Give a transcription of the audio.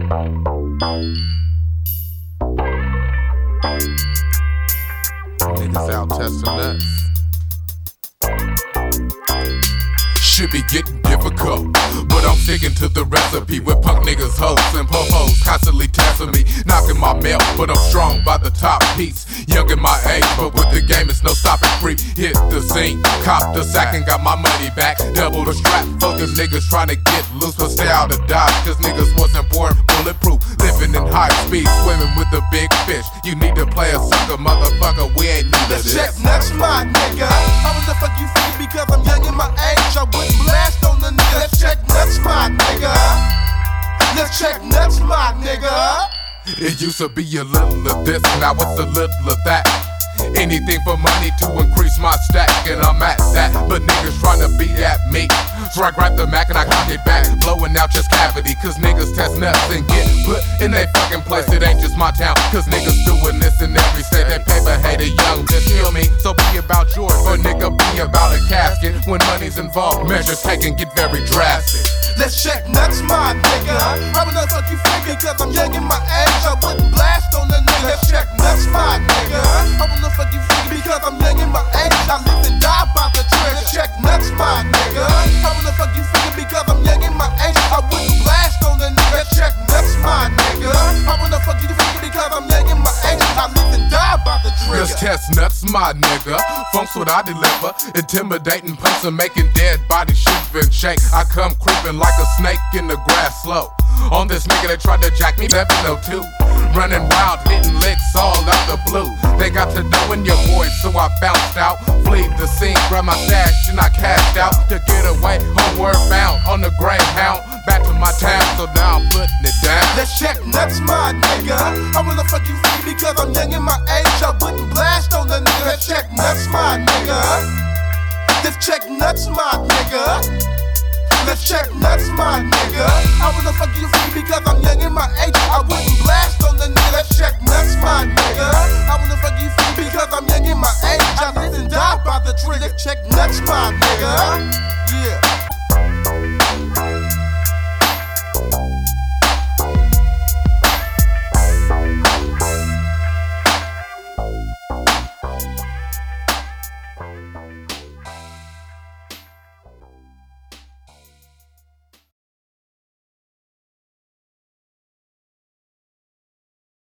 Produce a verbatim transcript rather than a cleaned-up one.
Niggas out testing nuts. Should be getting difficult, but I'm sticking to the recipe with punk niggas, hoes, and po-pos constantly testing me, knocking my mail, but I'm strong by the top piece. Young in my age, but with the game it's no stopping free. Hit the scene, cop the sack and got my money back. Double the strap, fuck them niggas trying to get loose, but stay out of dodge, cause niggas wasn't born bulletproof. Living in high speed, swimming with the big fish. You need to play a sucker, motherfucker, we ain't need of this. Check nuts, my nigga. How the fuck you feel because I'm young in my age? I wouldn't blast on the nigga. Let's check nuts, my nigga. Let's check nuts, my nigga. It used to be a little of this, now it's a little of that. Anything for money to increase my stack, and I'm at that. But niggas tryna be at me, so I grab the Mac and I cock it back, blowing out just cavity. Cause niggas test nuts and get put in they fucking place. It ain't just my town, cause niggas doing this in every state. They paper hater young, just kill me. So be about yours, or nigga be about a casket. When money's involved, measures taken get very drastic. Let's check nuts, my nigga. How the fuck you feel because I'm young in my age? I wouldn't blast on the nigga. Let's check nuts, my nigga. How the fuck you feel because I'm young in my age? I live and die by the trigger. Let's check nuts, my nigga. How the fuck you feel because I'm young in my age? I wouldn't blast on the nigga. Let's check nuts, my nigga. How the fuck you feel because I'm young in my age? I live and die by the trigger. Let's test nuts, my nigga. Funk's what I deliver. Intimidating person, making dead bodies shiver and shake. I come creeping like a snake in the grass slow. On this nigga that tried to jack me, seven oh two. Running wild, hitting licks all out the blue. They got to knowing your voice, so I bounced out. Fleed the scene, grabbed my stash, and I cashed out. To get away, homeward bound, on the Greyhound. Back to my town, so now I'm putting it down. Let's check nuts, my nigga. How the fuck you feel because I'm young in my age? I wouldn't blast on the nigga. Let's check nuts, my nigga. Let's check nuts, my nigga. Let's check nuts, my nigga. How the fuck you feel because I'm young in my age? I wouldn't blast on the nigga. Let's check nuts, my nigga. How the fuck you feel because I'm young in my age? I live and die by the trigger. Check nuts, my nigga. Yeah.